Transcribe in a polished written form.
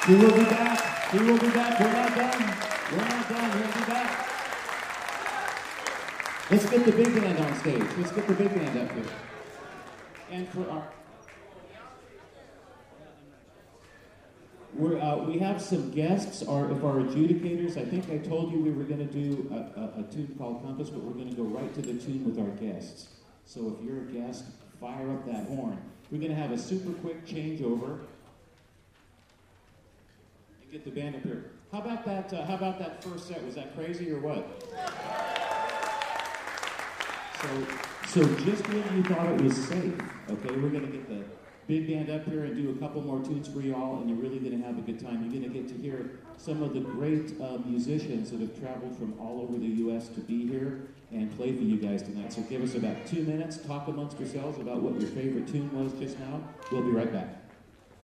We will be back. We will be back. We're not done. We're not done. We'll be back. Let's get the big band on stage. Let's get the big band up here. And for our... we have some guests. If our adjudicators, I think I told you we were going to do a tune called Compass, but we're going to go right to the tune with our guests. So if you're a guest, fire up that horn. We're going to have a super quick changeover. And get the band up here. How about that first set? Was that crazy or what? So just when you thought it was safe, okay, we're going to get the big band up here and do a couple more tunes for you all, and you're really going to have a good time. You're going to get to hear some of the great musicians that have traveled from all over the U.S. to be here and play for you guys tonight. So give us about 2 minutes, talk amongst yourselves about what your favorite tune was just now. We'll be right back.